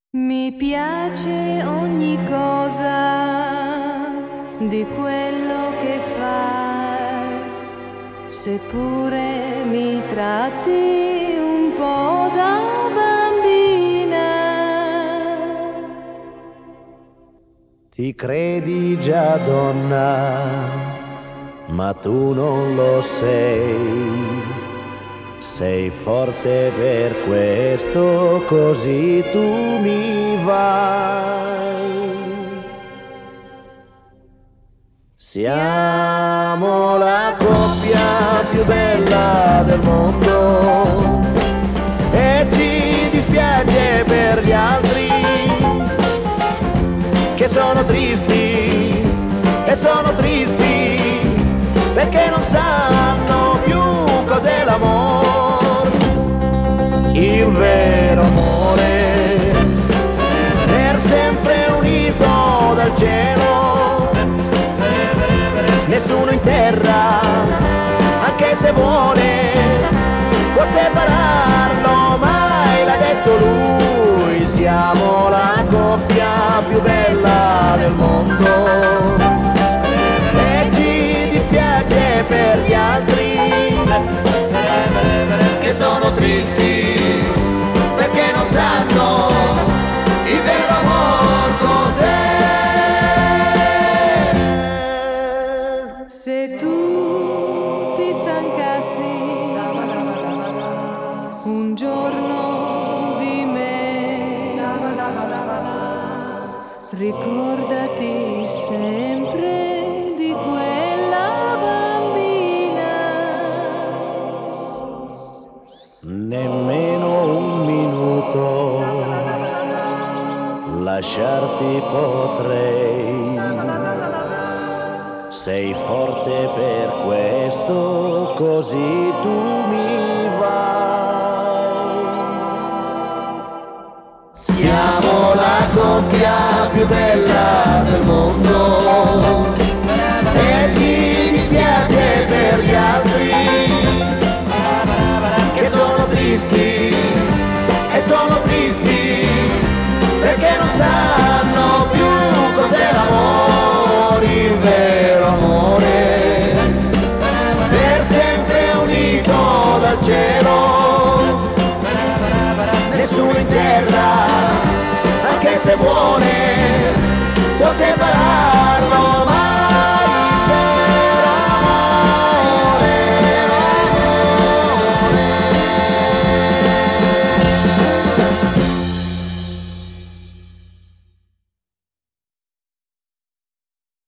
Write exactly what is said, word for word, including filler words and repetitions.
Mi piace ogni cosa di quello che fai, seppure mi tratti un po' da bambina. Ti credi già donna, ma tu non lo sei. Sei forte per questo, così tu mi vai. Siamo la coppia più bella del mondo e ci dispiace per gli altri che sono tristi e sono tristi perché non sanno più cos'è l'amore. Il vero amore, per sempre unito dal cielo, nessuno in terra, anche se vuole, può separarlo, mai l'ha detto lui. Siamo la coppia più bella del mondo e ci dispiace per gli altri che sono tristi perché non sanno il vero amor cos'è. Se tu ti stancassi un giorno di me, ricordati sempre di quella bambina. Nemmeno un minuto lasciarti potrei. Sei forte per questo, così tu mi vai. Siamo la coppia più bella del mondo